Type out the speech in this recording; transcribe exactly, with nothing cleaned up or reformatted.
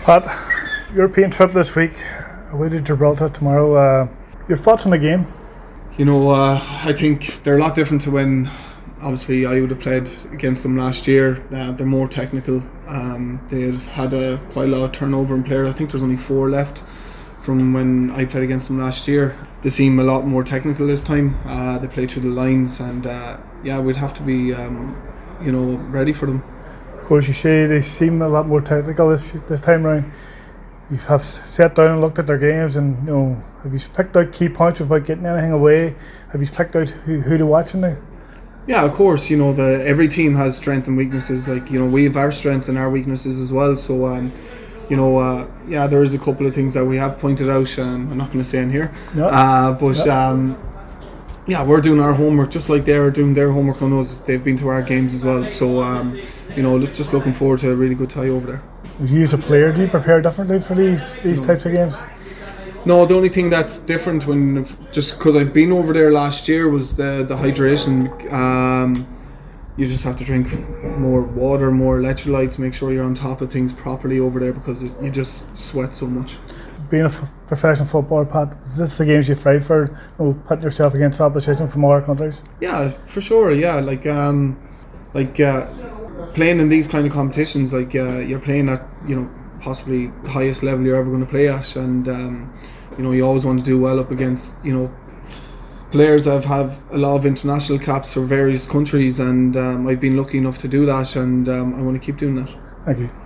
Pat, European trip this week, away to Gibraltar tomorrow. Uh, your thoughts on the game? You know, uh, I think they're a lot different to when, obviously, I would have played against them last year. Uh, they're more technical. Um, they've had a, quite a lot of turnover in players. I think there's only four left from when I played against them last year. They seem a lot more technical this time. Uh, they play through the lines, and uh, yeah, we'd have to be, um, you know, ready for them. Of course, you say they seem a lot more technical this this time round. You have sat down and looked at their games, and you know, have you picked out key points without getting anything away? Have you picked out who, who to watch in there? Yeah, of course. You know, the every team has strengths and weaknesses. Like, you know, we have our strengths and our weaknesses as well. So, um, you know, uh, yeah, there is a couple of things that we have pointed out. Um, I'm not going to say in here, no. uh, but no. um, yeah, we're doing our homework just like they're doing their homework on us. They've been to our games as well. So, um, you know, just looking forward to a really good tie over there. You as a player, do you prepare differently for these these no. types of games? No, the only thing that's different when just because I've been over there last year was the the hydration. Um, you just have to drink more water, more electrolytes. Make sure you're on top of things properly over there because it, you just sweat so much. Being a f- professional footballer, Pat, is this the games you fight for? You know, putting yourself against opposition from other countries? Yeah, for sure. Yeah, like um, like uh, playing in these kind of competitions, like uh, you're playing at, you know, possibly the highest level you're ever going to play at, and um, you know, you always want to do well up against, you know, players that have a lot of international caps for various countries, and um, I've been lucky enough to do that, and um, I want to keep doing that. Thank you.